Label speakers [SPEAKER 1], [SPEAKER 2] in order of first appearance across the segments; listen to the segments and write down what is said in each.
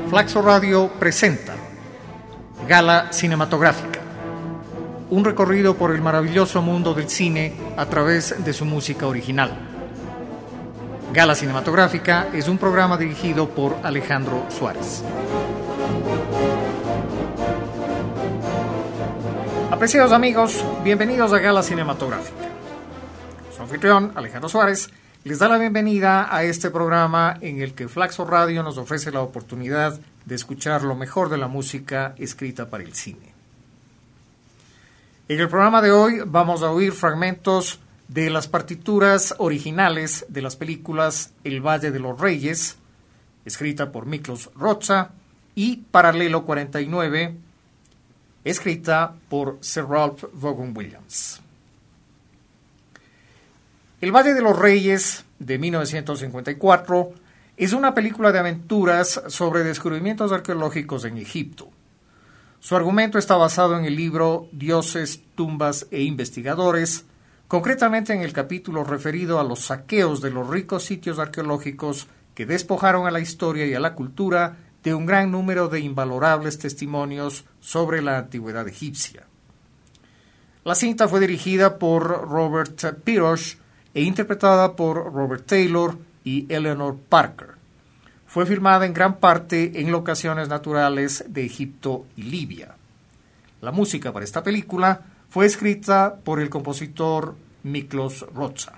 [SPEAKER 1] Flaxo Radio presenta Gala Cinematográfica, un recorrido por el maravilloso mundo del cine a través de su música original. Gala Cinematográfica es un programa dirigido por Alejandro Suárez. Apreciados amigos, bienvenidos a Gala Cinematográfica. Su anfitrión, Alejandro Suárez, les da la bienvenida a este programa en el que Flaxo Radio nos ofrece la oportunidad de escuchar lo mejor de la música escrita para el cine. En el programa de hoy vamos a oír fragmentos de las partituras originales de las películas El Valle de los Reyes, escrita por Miklos Rozsa, y Paralelo 49, escrita por Sir Ralph Vaughan Williams. El Valle de los Reyes, de 1954, es una película de aventuras sobre descubrimientos arqueológicos en Egipto. Su argumento está basado en el libro Dioses, tumbas e investigadores, concretamente en el capítulo referido a los saqueos de los ricos sitios arqueológicos que despojaron a la historia y a la cultura de un gran número de invalorables testimonios sobre la antigüedad egipcia. La cinta fue dirigida por Robert Pirosh e interpretada por Robert Taylor y Eleanor Parker. Fue filmada en gran parte en locaciones naturales de Egipto y Libia. La música para esta película fue escrita por el compositor Miklos Rozsa.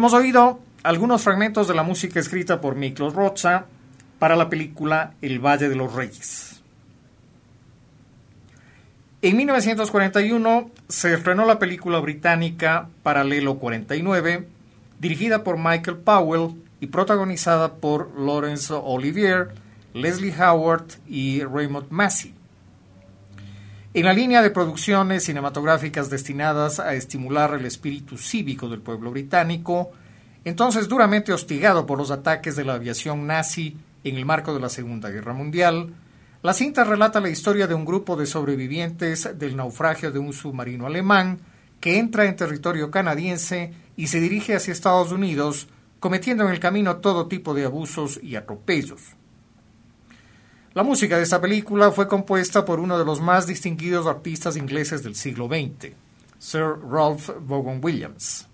[SPEAKER 1] Hemos oído algunos fragmentos de la música escrita por Miklos Rozsa para la película El Valle de los Reyes. En 1941 se estrenó la película británica Paralelo 49, dirigida por Michael Powell y protagonizada por Laurence Olivier, Leslie Howard y Raymond Massey. En la línea de producciones cinematográficas destinadas a estimular el espíritu cívico del pueblo británico, entonces duramente hostigado por los ataques de la aviación nazi en el marco de la Segunda Guerra Mundial, la cinta relata la historia de un grupo de sobrevivientes del naufragio de un submarino alemán que entra en territorio canadiense y se dirige hacia Estados Unidos, cometiendo en el camino todo tipo de abusos y atropellos. La música de esta película fue compuesta por uno de los más distinguidos artistas ingleses del siglo XX, Sir Ralph Vaughan Williams.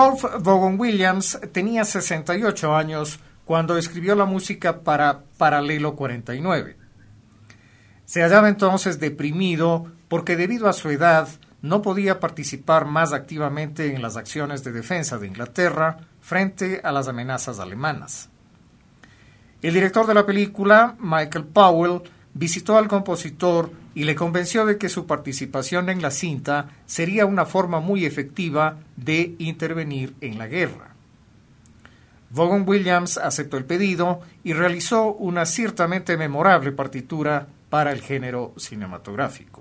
[SPEAKER 1] Ralph Vaughan Williams tenía 68 años cuando escribió la música para Paralelo 49. Se hallaba entonces deprimido porque debido a su edad no podía participar más activamente en las acciones de defensa de Inglaterra frente a las amenazas alemanas. El director de la película, Michael Powell, visitó al compositor y le convenció de que su participación en la cinta sería una forma muy efectiva de intervenir en la guerra. Vaughan Williams aceptó el pedido y realizó una ciertamente memorable partitura para el género cinematográfico.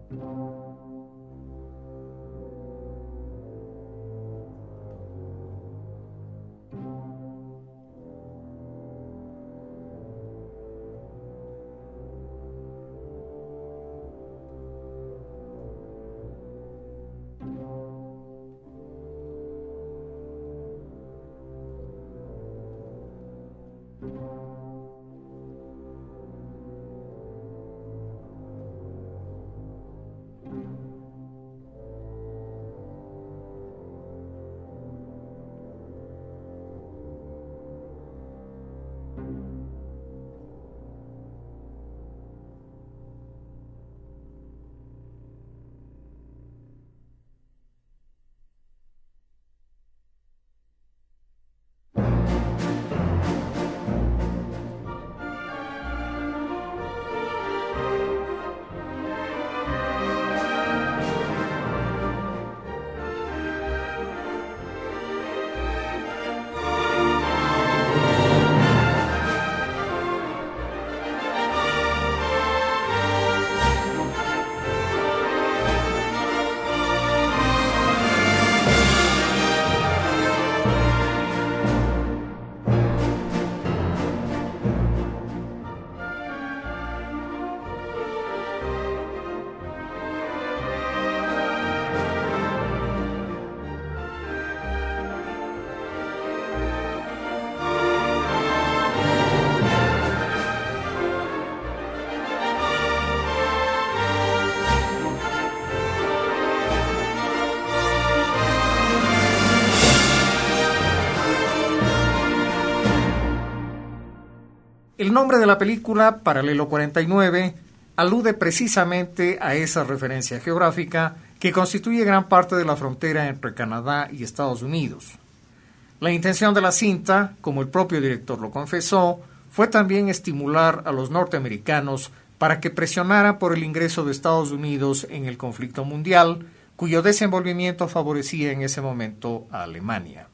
[SPEAKER 1] El nombre de la película, Paralelo 49, alude precisamente a esa referencia geográfica que constituye gran parte de la frontera entre Canadá y Estados Unidos. La intención de la cinta, como el propio director lo confesó, fue también estimular a los norteamericanos para que presionaran por el ingreso de Estados Unidos en el conflicto mundial, cuyo desenvolvimiento favorecía en ese momento a Alemania.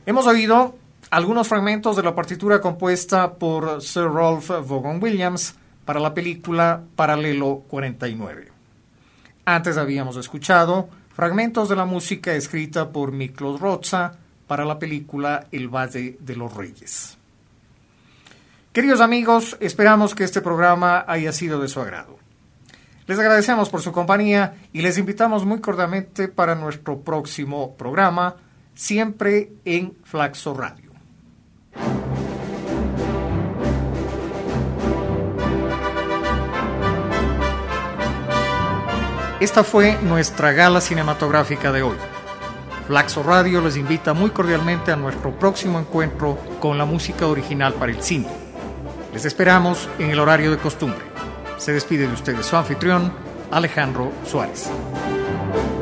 [SPEAKER 1] Hemos oído algunos fragmentos de la partitura compuesta por Sir Ralph Vaughan Williams para la película Paralelo 49. Antes habíamos escuchado fragmentos de la música escrita por Miklos Rozsa para la película El Valle de los Reyes. Queridos amigos, esperamos que este programa haya sido de su agrado. Les agradecemos por su compañía y les invitamos muy cordialmente para nuestro próximo programa, siempre en Flaxo Radio. Esta fue nuestra gala cinematográfica de hoy. Flaxo Radio les invita muy cordialmente a nuestro próximo encuentro con la música original para el cine. Les esperamos en el horario de costumbre. Se despide de ustedes su anfitrión, Alejandro Suárez.